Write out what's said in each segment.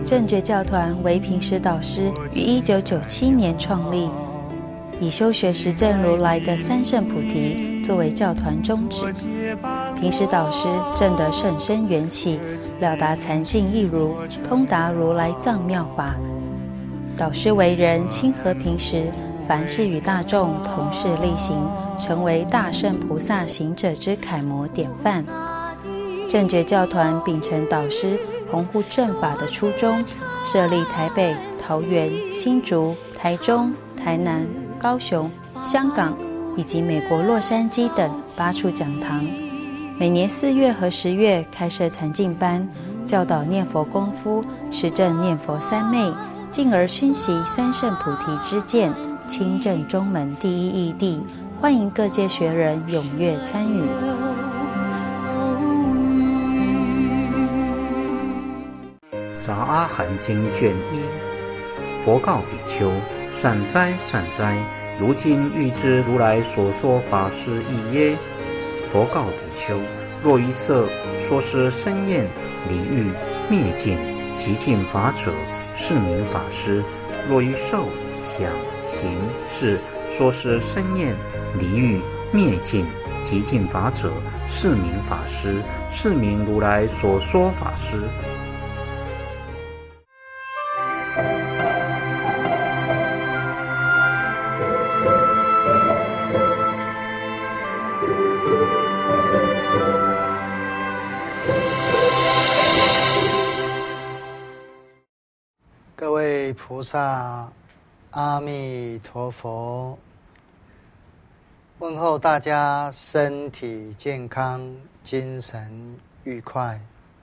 正觉教团为平时导师于1997年创立，以修学实证如来的三圣菩提作为教团宗旨。平时导师证得甚深缘起，了达禅境义如，通达如来藏妙法。导师为人亲和平时，凡事与大众同事力行，成为大圣菩萨行者之楷模典范。正觉教团秉承导师弘护正法的初衷，设立台北、桃园、新竹、台中、台南、高雄、香港以及美国洛杉矶等8处讲堂。每年4月和10月开设禅净班，教导念佛功夫，实证念佛三昧，进而熏习三圣菩提之见，亲证中门第一义谛。欢迎各界学人踊跃参与。 杂阿含经卷1，佛告比丘：善哉善哉，如今欲知如来所说法是义耶？佛告比丘：若于色说是生厌离欲灭尽极尽法者，是名法师；若于受想行识说是生厌离欲灭尽极尽法者，是名法师，是名如来所说法师。 各位菩萨，阿弥陀佛！问候大家身体健康，精神愉快。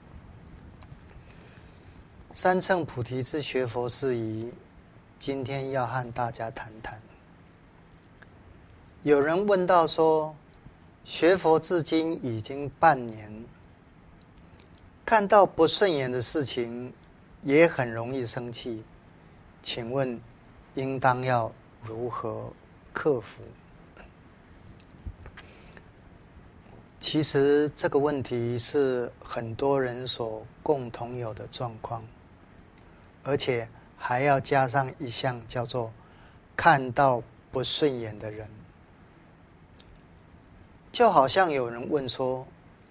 三乘菩提之学佛事宜，今天要和大家谈谈。有人问到说，学佛至今已经半年，看到不顺眼的事情也很容易生气，请问应当要如何克服？其实这个问题是很多人所共同有的状况，而且还要加上一项叫做看到不顺眼的人。就好像有人问说，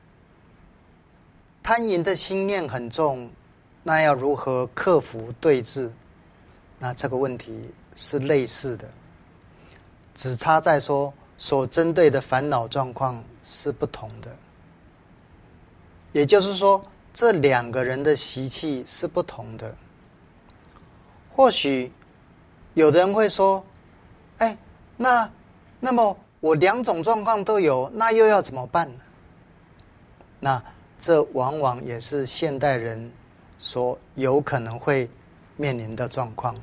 贪淫的心念很重，那要如何克服对治？那这个问题是类似的，只差在说所针对的烦恼状况是不同的。也就是说，这两个人的习气是不同的。或许有的人会说，那么我两种状况都有，那又要怎么办呢？那这往往也是现代人所有可能会面临的状况。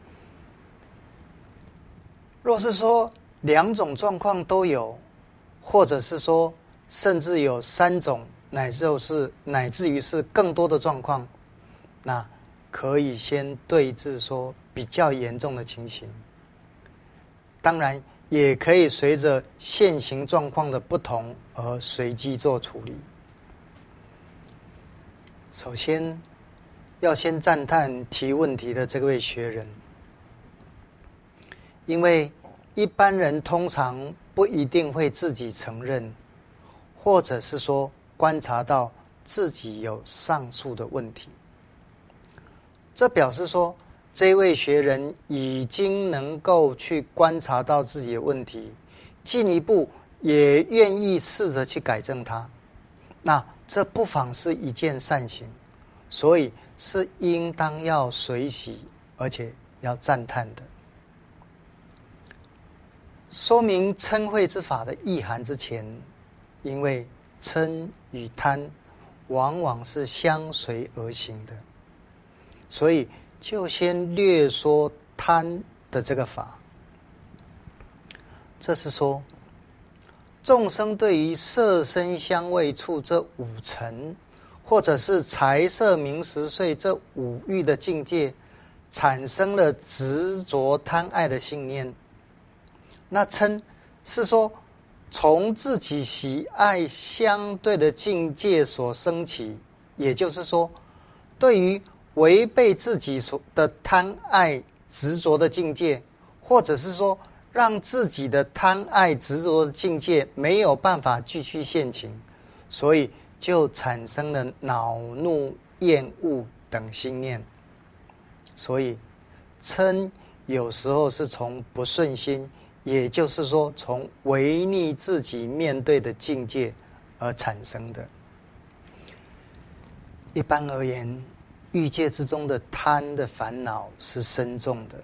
若是说两种状况都有，或者是说甚至有3种，乃至于是更多的状况，那可以先对治说比较严重的情形。当然也可以随着现行状况的不同而随机做处理。首先要先赞叹提问题的这位学人，因为一般人通常不一定会自己承认，或者是说观察到自己有上述的问题。这表示说这位学人已经能够去观察到自己的问题，进一步也愿意试着去改正它，那这不妨是一件善行，所以是应当要随喜，而且要赞叹的。说明嗔恚之法的意涵之前，因为嗔与贪往往是相随而行的，所以就先略说贪的这个法。这是说众生对于色声香味触这5尘，或者是财色名食睡这5欲的境界，产生了执着贪爱的信念。那嗔是说从自己喜爱相对的境界所生起，也就是说对于违背自己的贪爱执着的境界，或者是说让自己的贪爱执着的境界没有办法继续现行，所以就产生了恼怒厌恶等心念。所以嗔有时候是从不顺心，也就是说从违逆自己面对的境界而产生的。一般而言，欲界之中的贪的烦恼是深重的，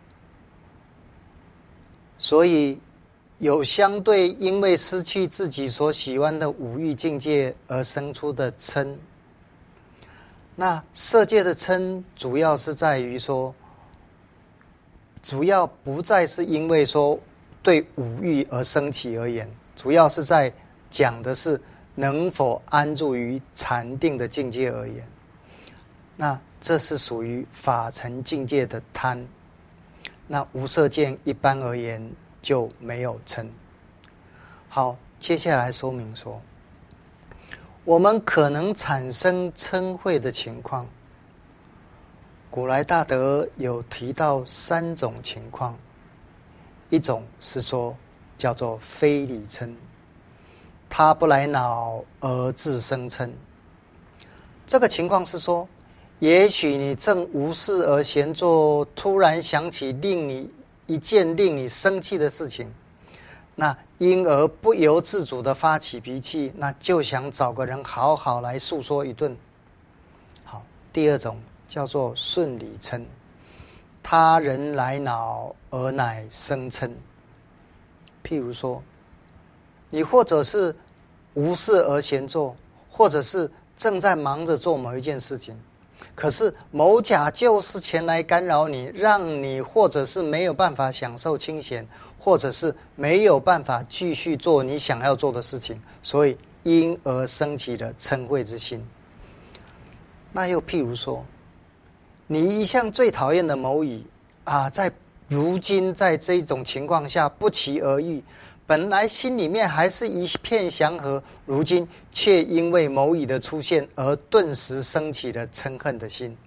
所以有相对因为失去自己所喜欢的五欲境界而生出的嗔。那色界的嗔主要是在于说，主要不再是因为说对五欲而生起而言，主要是在讲的是能否安住于禅定的境界而言。那这是属于法尘境界的贪。那无色见一般而言就没有嗔。好，接下来说明说，我们可能产生嗔恚的情况，古来大德有提到3种情况。一种是说叫做非理嗔，他不来恼而自生嗔。这个情况是说，也许你正无事而闲坐，突然想起一件令你生气的事情，那因而不由自主地发起脾气，那就想找个人好好来诉说一顿。好，第二种叫做顺理嗔，他人来恼而乃生嗔。譬如说，你或者是无事而闲坐，或者是正在忙着做某一件事情，可是某甲就是前来干扰你，让你或者是没有办法享受清闲，或者是没有办法继续做你想要做的事情，所以因而生起了嗔恚之心。那又譬如说，你一向最讨厌的某乙在如今在这种情况下不期而遇，本来心里面还是一片祥和，如今却因为某乙的出现而顿时升起了嗔恨的心。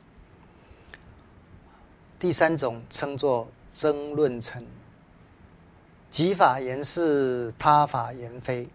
第3种称作争论嗔，己法言是，他法言非。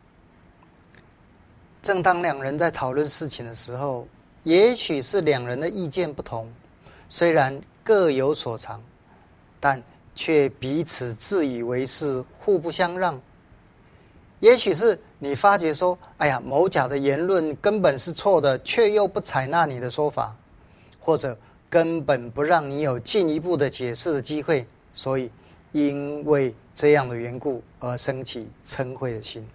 正当两人在讨论事情的时候，也许是两人的意见不同，虽然各有所长，但却彼此自以为是，互不相让。也许是你发觉说，某甲的言论根本是错的，却又不采纳你的说法，或者根本不让你有进一步的解释的机会，所以因为这样的缘故而生起嗔恚的心。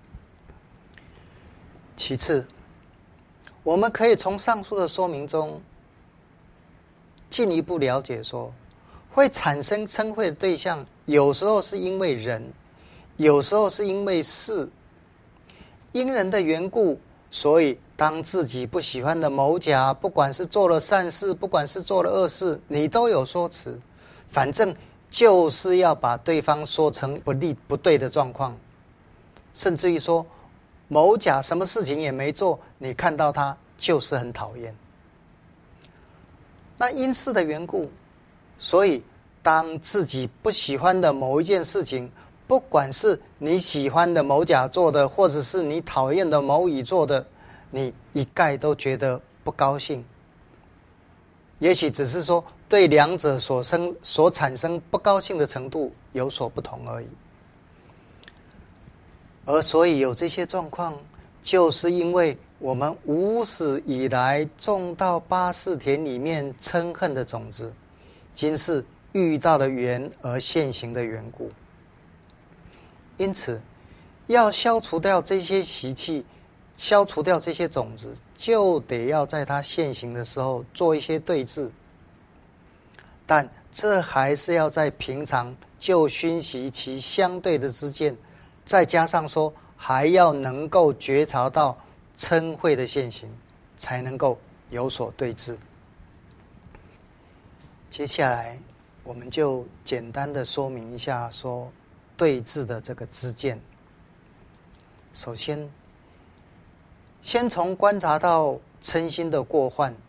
其次，我们可以从上述的说明中进一步了解说，会产生嗔恚的对象，有时候是因为人，有时候是因为事。因人的缘故，所以当自己不喜欢的某甲，不管是做了善事，不管是做了恶事，你都有说辞，反正就是要把对方说成不对的状况。甚至于说，某甲什么事情也没做，你看到他就是很讨厌。那因事的缘故，所以当自己不喜欢的某一件事情，不管是你喜欢的某甲做的，或者是你讨厌的某乙做的，你一概都觉得不高兴。也许只是说对两者所产生不高兴的程度有所不同而已。而所以有这些状况，就是因为我们无始以来种到八识田里面嗔恨的种子，今世遇到了缘而现行的缘故。因此要消除掉这些习气，消除掉这些种子，就得要在它现行的时候做一些对治。但这还是要在平常就熏习其相对的知见，再加上说还要能够觉察到嗔恚的现行，才能够有所对治。接下来我们就简单的说明一下说对治的这个知见。首先从观察到嗔心的过患，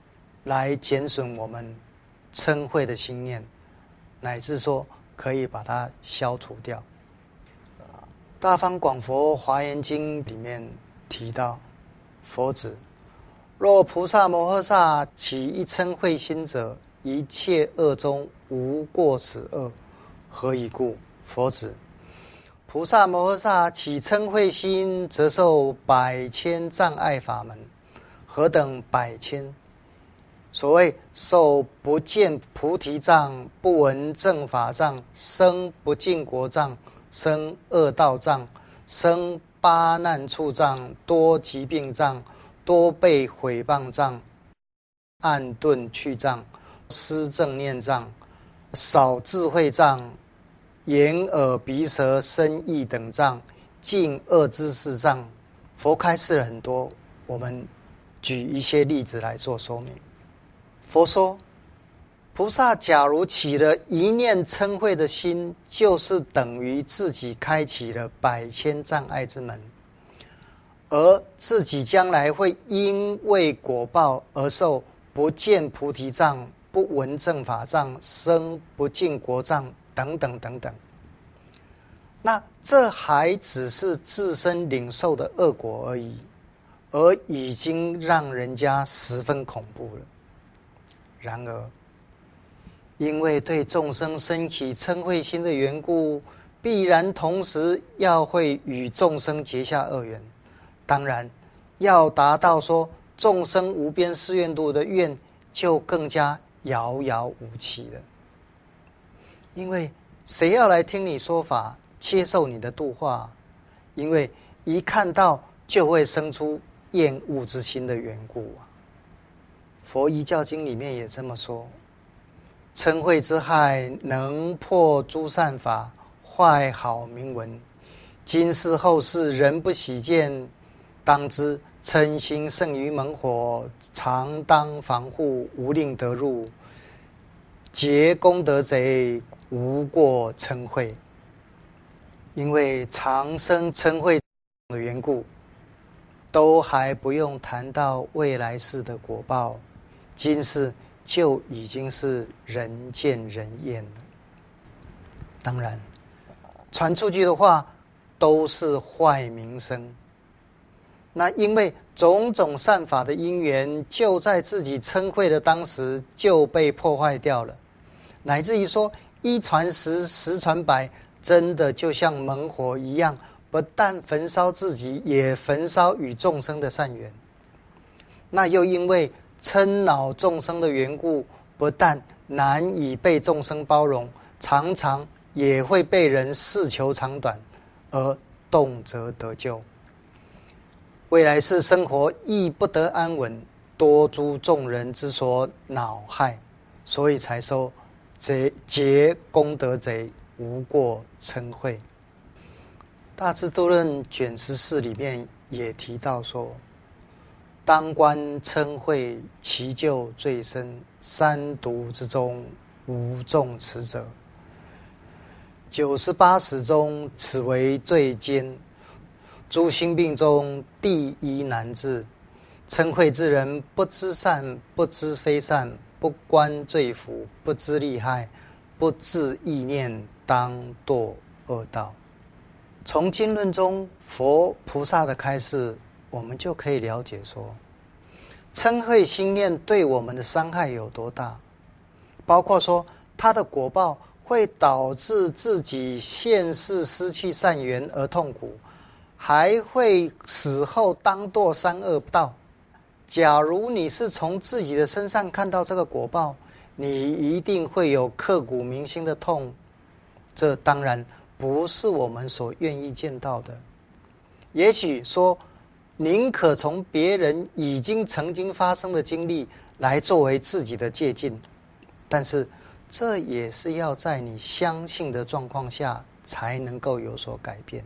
来减损我们嗔恚的心念，乃至说可以把它消除掉。大方广佛华严经里面提到，佛子，若菩萨摩诃萨起一嗔恚心者，一切恶中无过此恶。何以故？佛子，菩萨摩诃萨起嗔恚心，则受百千障碍法门。何等百千？所谓受不见菩提障、不闻正法障、生不净国障、生恶道障、生八难处障、多疾病障、多被毁谤障、暗遁去障、失正念障、少智慧障、眼耳鼻舌身意等障、尽恶知识障。佛开示了很多，我们举一些例子来做说明。佛说，菩萨假如起了一念嗔恚的心，就是等于自己开启了百千障碍之门，而自己将来会因为果报而受不见菩提障、不闻正法障、生不净国障等等等等。那这还只是自身领受的恶果而已，而已经让人家十分恐怖了。然而因为对众生生起嗔恚心的缘故，必然同时要会与众生结下恶缘。当然要达到说众生无边誓愿度的愿，就更加遥遥无期了。因为谁要来听你说法，接受你的度化？因为一看到就会生出厌恶之心的缘故啊。佛遗教经里面也这么说，嗔恚之害能破诸善法，坏好名闻。今世后世人不喜见，当知嗔心胜于猛火，常当防护，无令得入。劫功德贼，无过嗔恚。因为常生嗔恚的缘故，都还不用谈到未来世的果报，今世就已经是人见人厌了。当然传出去的话都是坏名声，那因为种种善法的因缘，就在自己嗔恚的当时就被破坏掉了，乃至于说一传十，十传百，真的就像猛火一样，不但焚烧自己，也焚烧与众生的善缘。那又因为嗔恼众生的缘故，不但难以被众生包容，常常也会被人视求长短，而动辄得咎。未来世生活亦不得安稳，多诸众人之所恼害，所以才说劫功德贼，无过嗔恚。大智度论卷14里面也提到说，当观嗔恚，其咎最深，三毒之中无众此者。98死中，此为最坚。诸心病中，第一难治。嗔恚之人，不知善，不知非善，不观罪福，不知利害，不自意念，当堕恶道。从经论中佛菩萨的开示，我们就可以了解说，嗔恚心念对我们的伤害有多大，包括说它的果报会导致自己现世失去善缘而痛苦，还会死后当堕三恶道。假如你是从自己的身上看到这个果报，你一定会有刻骨铭心的痛，这当然不是我们所愿意见到的。也许说宁可从别人已经曾经发生的经历来作为自己的借鉴，但是这也是要在你相信的状况下才能够有所改变。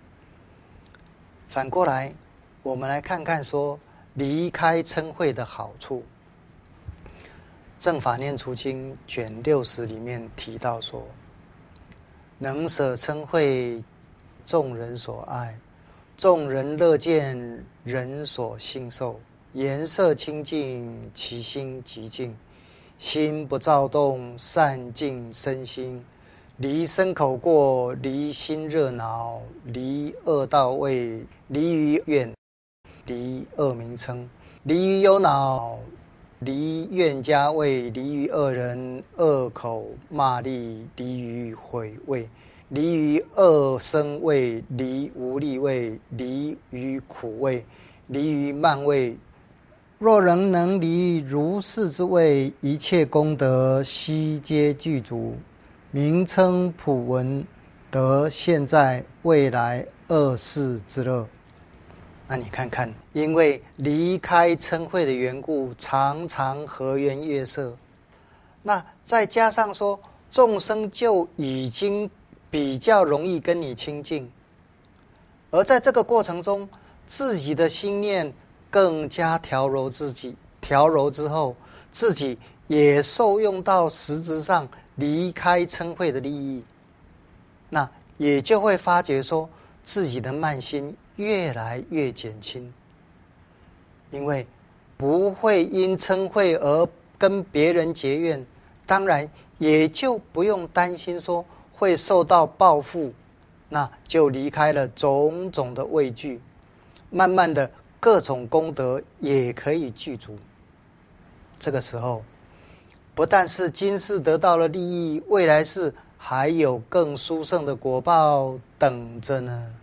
反过来我们来看看说离开嗔恚的好处。正法念处经卷60里面提到说，能舍嗔恚，众人所爱，众人乐见，人所信受。 颜色清净，其心极净。心不躁动，善静身心。离身口过，离心热恼，离恶道位，离于怨，离恶名称，离于忧恼，离怨家位，离于恶人恶口骂力，离于毁位，离于恶生位，离无力位，离于苦位，离于慢位。若人能离如是之位，一切功德悉皆具足，名称普闻，得现在未来二世之乐。那你看看，因为离开嗔恚的缘故，常常和颜悦色，那再加上说众生就已经比较容易跟你亲近，而在这个过程中，自己的心念更加调柔自己，调柔之后，自己也受用到实质上离开嗔恚的利益，那也就会发觉说自己的慢心越来越减轻，因为不会因嗔恚而跟别人结怨，当然也就不用担心说会受到报复，那就离开了种种的畏惧，慢慢的各种功德也可以具足。这个时候不但是今世得到了利益，未来世还有更殊胜的果报等着呢。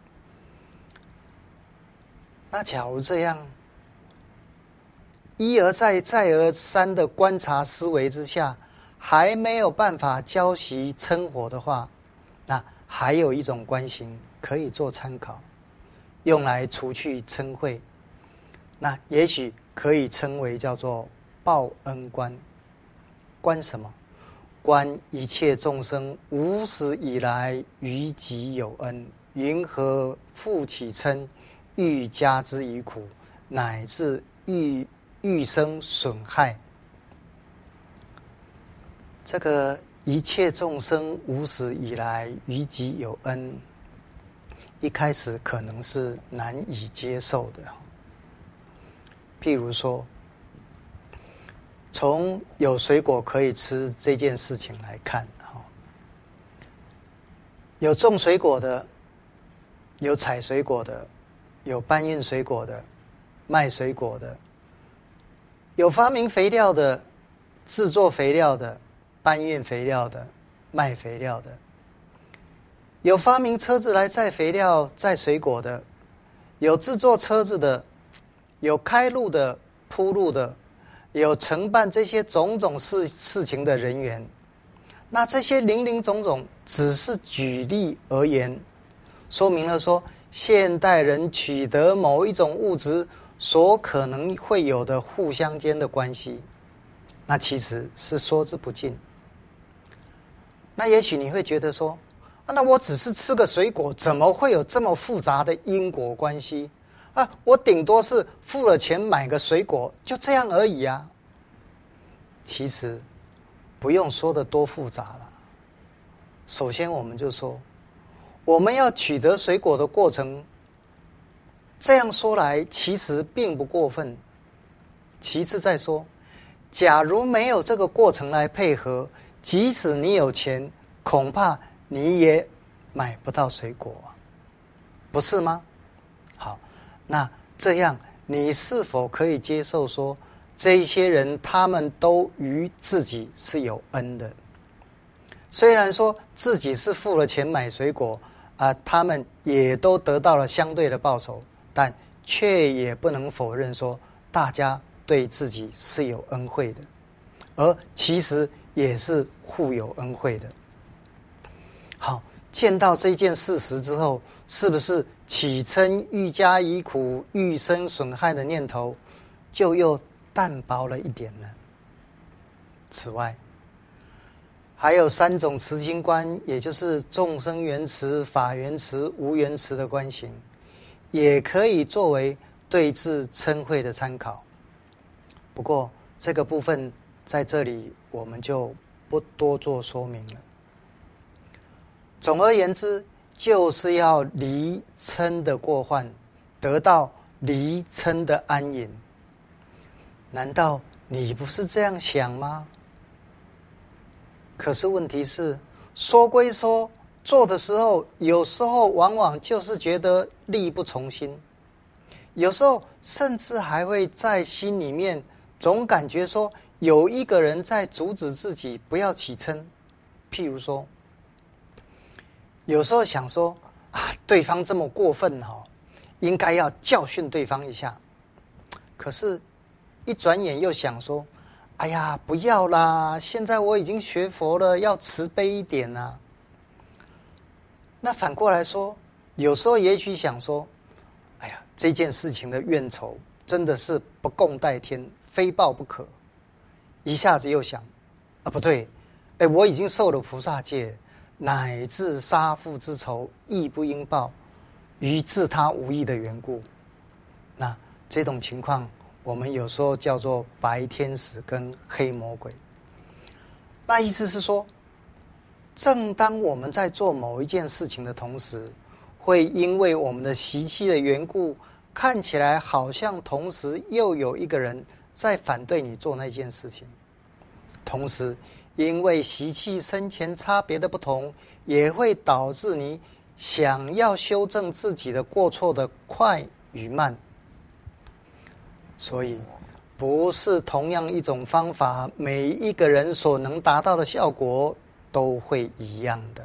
那假如这样一而再再而三的观察思维之下，还没有办法浇熄嗔火的话，那还有一种观行可以做参考，用来除去嗔恚，那也许可以称为叫做报恩观。观什么？观一切众生无始以来于己有恩，云何复起嗔，欲加之以苦，乃至欲生损害。这个一切众生无始以来于己有恩，一开始可能是难以接受的。譬如说，从有水果可以吃这件事情来看，有种水果的，有采水果的，有搬运水果的，卖水果的，有发明肥料的，制作肥料的，搬运肥料的，卖肥料的，有发明车子来载肥料载水果的，有制作车子的，有开路的，铺路的，有承办这些种种事情的人员。那这些林林总总只是举例而言，说明了说现代人取得某一种物质所可能会有的互相间的关系，那其实是说之不尽。那也许你会觉得说，那我只是吃个水果，怎么会有这么复杂的因果关系啊？我顶多是付了钱买个水果，就这样而已啊。其实不用说的多复杂了。首先我们就说，我们要取得水果的过程，这样说来其实并不过分。其次再说，假如没有这个过程来配合，即使你有钱，恐怕你也买不到水果啊，不是吗？好，那这样你是否可以接受说，这一些人他们都于自己是有恩的？虽然说自己是付了钱买水果他们也都得到了相对的报酬，但却也不能否认说大家对自己是有恩惠的，而其实也是互有恩惠的。好，见到这件事实之后，是不是起嗔欲加以苦，欲生损害的念头就又淡薄了一点呢？此外，还有3种慈心观，也就是众生缘慈、法缘慈、无缘慈的观行，也可以作为对治嗔恚的参考。不过这个部分在这里我们就不多做说明了。总而言之，就是要离嗔的过患，得到离嗔的安隐， 难道你不是这样想吗？可是问题是，说归说，做的时候，有时候往往就是觉得力不从心，有时候甚至还会在心里面总感觉说，有一个人在阻止自己不要起嗔。譬如说，有时候想说啊，对方这么过分应该要教训对方一下。可是，一转眼又想说，哎呀，不要啦！现在我已经学佛了，要慈悲一点啊。那反过来说，有时候也许想说，哎呀，这件事情的怨仇真的是不共戴天，非报不可。一下子又想，啊，不对，我已经受了菩萨戒，乃至杀父之仇，亦不应报，于自他无益的缘故。那这种情况，我们有时候叫做白天使跟黑魔鬼。那意思是说，正当我们在做某一件事情的同时，会因为我们的习气的缘故，看起来好像同时又有一个人在反对你做那件事情。同时，因为习气深浅差别的不同，也会导致你想要修正自己的过错的快与慢。所以不是同样一种方法，每一个人所能达到的效果都会一样的。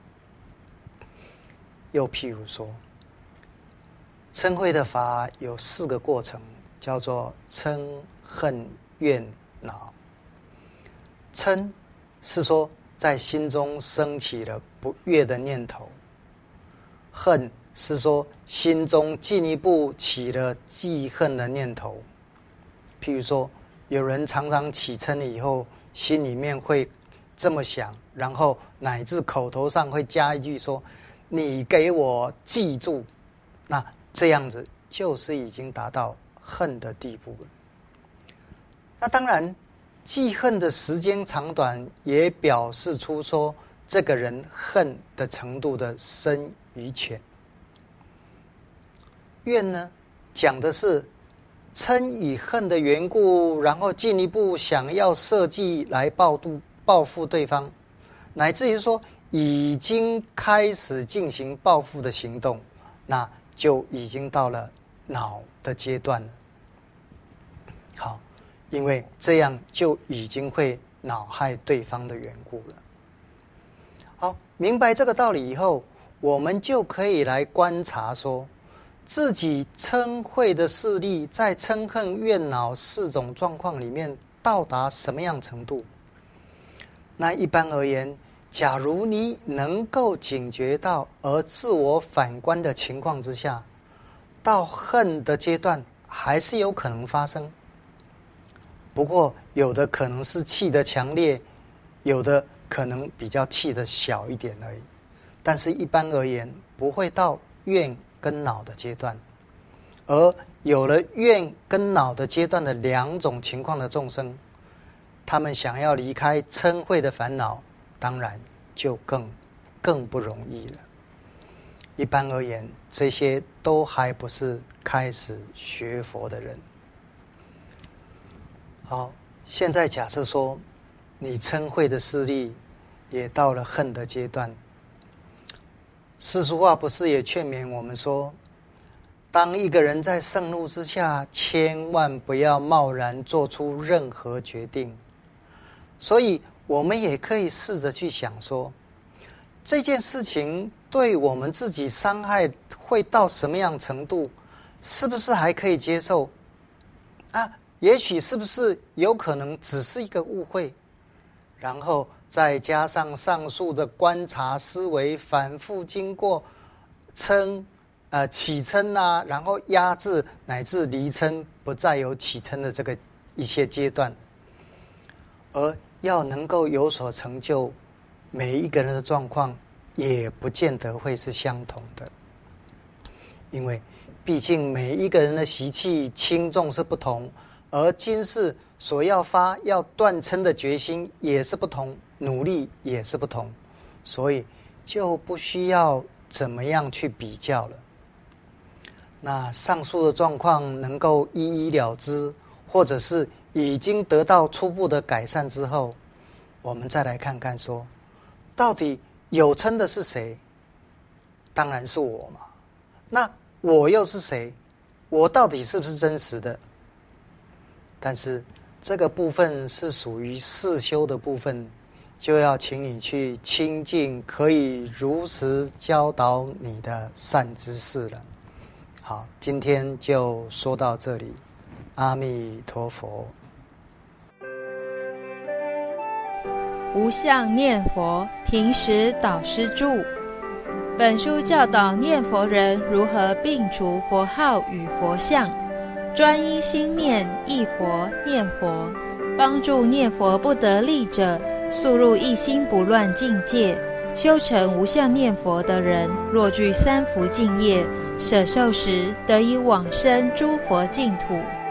又譬如说，嗔恚的法有4个过程，叫做嗔、恨、怨、恼。嗔是说在心中升起了不悦的念头，恨是说心中进一步起了记恨的念头。譬如说，有人常常起嗔了以后，心里面会这么想，然后乃至口头上会加一句说，你给我记住。那这样子就是已经达到恨的地步了。那当然，记恨的时间长短也表示出说这个人恨的程度的深与浅。怨呢，讲的是嗔与恨的缘故，然后进一步想要设计来报复对方，乃至于说已经开始进行报复的行动，那就已经到了恼的阶段了。好，因为这样就已经会恼害对方的缘故了。好，明白这个道理以后，我们就可以来观察说，自己嗔恚的势力在嗔恨怨恼4种状况里面到达什么样程度。那一般而言，假如你能够警觉到而自我反观的情况之下，到恨的阶段还是有可能发生。不过有的可能是气的强烈，有的可能比较气的小一点而已。但是一般而言，不会到怨跟恼的阶段。而有了怨跟恼的阶段的2种情况的众生，他们想要离开嗔恚的烦恼，当然就更不容易了。一般而言，这些都还不是开始学佛的人。好，现在假设说你嗔恚的势力也到了恨的阶段，世俗话不是也劝勉我们说，当一个人在盛怒之下，千万不要贸然做出任何决定。所以我们也可以试着去想说，这件事情对我们自己伤害会到什么样程度，是不是还可以接受啊？也许是不是有可能只是一个误会，然后再加上上述的观察思维反复经过起嗔啊，然后压制乃至离嗔，不再有起嗔的这个一些阶段，而要能够有所成就，每一个人的状况也不见得会是相同的，因为毕竟每一个人的习气轻重是不同，而今世所要断嗔的决心也是不同，努力也是不同，所以就不需要怎么样去比较了。那上述的状况能够一一了之， 或者是已经得到初步的改善之后，我们再来看看说，到底有称的是谁？当然是我嘛。那我又是谁？我到底是不是真实的？但是这个部分是属于世修的部分，就要请你去亲近可以如实教导你的善知识了。好，今天就说到这里，阿弥陀佛。 无相念佛平时导师著。本书教导念佛人如何摒除佛号与佛像，专一心念忆佛念佛，帮助念佛不得力者速入一心不乱境界。修成无相念佛的人，若具三福净业，舍受时得以往生诸佛净土。